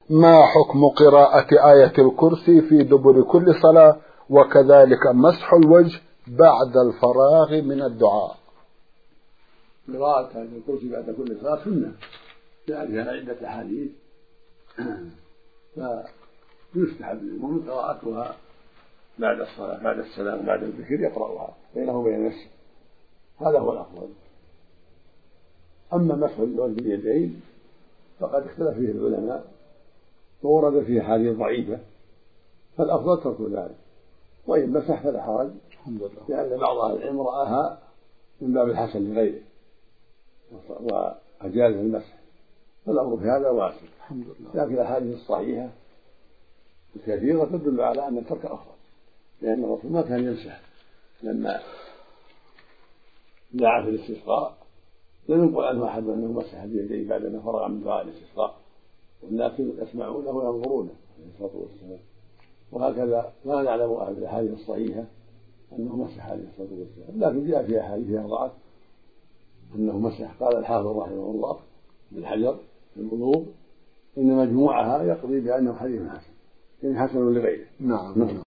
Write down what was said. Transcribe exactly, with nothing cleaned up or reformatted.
ما حكم قراءة آية الكرسي في دبر كل صلاة، وكذلك مسح الوجه بعد الفراغ من الدعاء؟ قراءة آية الكرسي بعد كل صلاة سنة جاء فيها عدة أحاديث، فيستحب للمؤمن قراءتها بعد الصلاة بعد السلام بعد الذكر يقرأها بينه وبين نفسه، هذا هو الأفضل. أما مسح الوجه باليدين فقد اختلف فيه العلماء وورد فيه أحاديث ضعيفة، فالأفضل ترك ذلك، وإن مسح فلا حرج، لأن بعض أهل العلم رآها من باب الحسن لغيره وأجاز المسح، فالأمر في هذا واسع. لكن الأحاديث الصحيحة الكثيرة تدل على أن الترك أفضل، لأن الرسول ما كان يمسح لما دعا في الاستسقاء، لم ينقل عنه أحد أنه مسح بيديه بعدما فرغ من دعاء الاستسقاء، والناس يسمعونه وينظرونه عليه الصلاة والسلام. وهكذا لا نعلم أهل الأحاديث الصحيحة أنه مسح عليه الصلاة والسلام، لكن جاء في أحاديث فيها ضعف أنه مسح. قال الحافظ رحمه الله بالحجر في البلوغ إن مجموعها يقضي بأنه حديث حسن، يعني حسن لغيره. نعم.